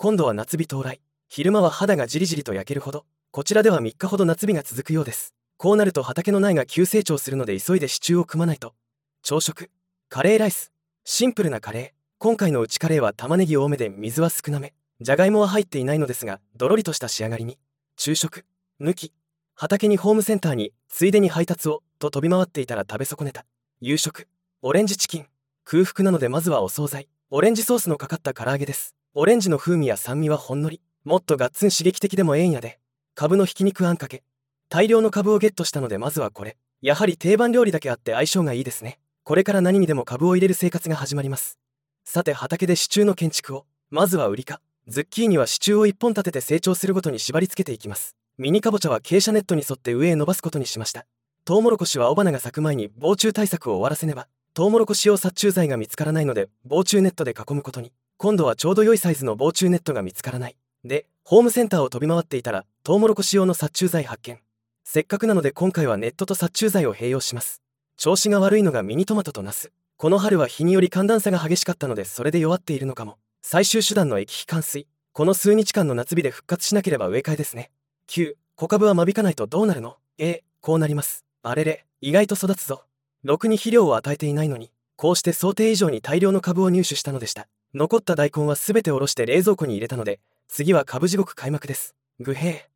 今度は夏日到来。昼間は肌がじりじりと焼けるほど。こちらでは3日ほど夏日が続くようです。こうなると畑の苗が急成長するので急いで支柱を組まないと。朝食。カレーライス。シンプルなカレー。今回のうちカレーは玉ねぎ多めで水は少なめ。じゃがいもは入っていないのですが、どろりとした仕上がりに。昼食。抜き。畑にホームセンターに、ついでに配達を、と飛び回っていたら食べ損ねた。夕食。オレンジチキン。空腹なのでまずはお惣菜。オレンジソースのかかった唐揚げです。オレンジの風味や酸味はほんのり。もっとガッツン刺激的でもええんやで。カブのひき肉あんかけ。大量のカブをゲットしたのでまずはこれ。やはり定番料理だけあって相性がいいですね。これから何にでもカブを入れる生活が始まります。さて畑で支柱の建築を。まずはウリ科。ズッキーニは支柱を1本立てて成長するごとに縛り付けていきます。ミニカボチャは傾斜ネットに沿って上へ伸ばすことにしました。トウモロコシは雄花が咲く前に防虫対策を終わらせねば。トウモロコシ用殺虫剤が見つからないので防虫ネットで囲むことに。今度はちょうど良いサイズの防虫ネットが見つからない。で、ホームセンターを飛び回っていたらトウモロコシ用の殺虫剤発見。せっかくなので今回はネットと殺虫剤を併用します。調子が悪いのがミニトマトとナス。この春は日により寒暖差が激しかったのでそれで弱っているのかも。最終手段の液肥灌水。この数日間の夏日で復活しなければ植え替えですね。9、小株は間引かないとどうなるの？こうなります。あれれ、意外と育つぞ。ろくに肥料を与えていないのに、こうして想定以上に大量の株を入手したのでした。残った大根はすべておろして冷蔵庫に入れたので、次は株地獄開幕です。ぐへー。